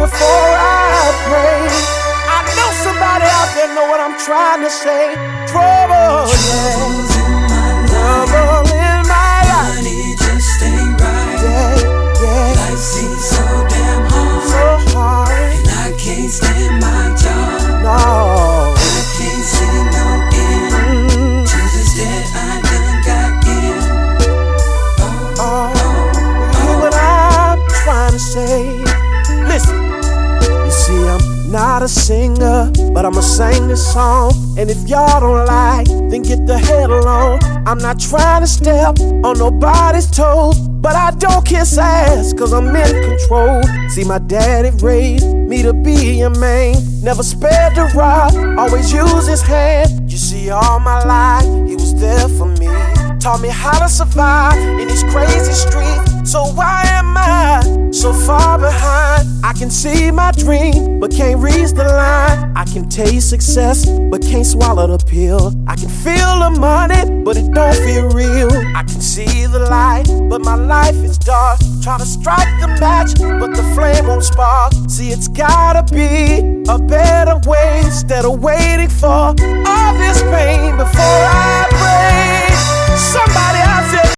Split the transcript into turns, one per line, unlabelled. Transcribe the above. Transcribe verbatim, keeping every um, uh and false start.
before I pray. I know somebody out there know what I'm trying to say. Trouble,
Troubles
yeah.
in my life.
Trouble in my life.
Money just ain't right.
Yeah, yeah.
Life seems so damn hard.
So hard.
And I can't stand my job.
No.
I can't see no end
Mm.
to this debt I done got in. Oh,
Oh,
oh,
hear what I'm trying to say. Listen, you see, I'm not a singer, but I'ma sing this song. And if y'all don't like, then get the hell on. I'm not trying to step on nobody's toes, but I don't kiss ass, cause I'm in control. See, my daddy raised me to be a man. Never spared the rod, always used his hand. You see, all my life, he was there for me. Taught me how to survive in these crazy streets. So why am I so far behind? I can see my dream, but can't reach the line. I can taste success, but can't swallow the pill. I can feel the money, but it don't feel real. I can see the light, but my life is dark. Try to strike the match, but the flame won't spark. See, it's gotta be a better way instead of waiting for all this pain before